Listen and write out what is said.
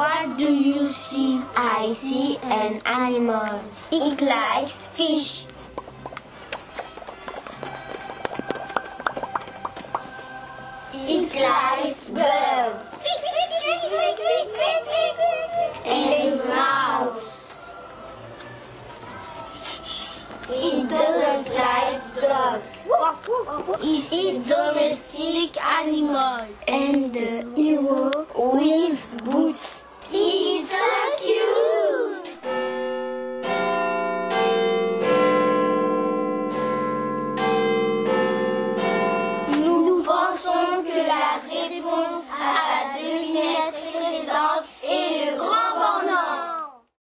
What do you see? I see an animal. It likes fish. It likes bird. And mouse. It doesn't like dog. It is domestic animal. And the hero With boots. He's so cute. Nous pensons que la réponse à la devinette précédente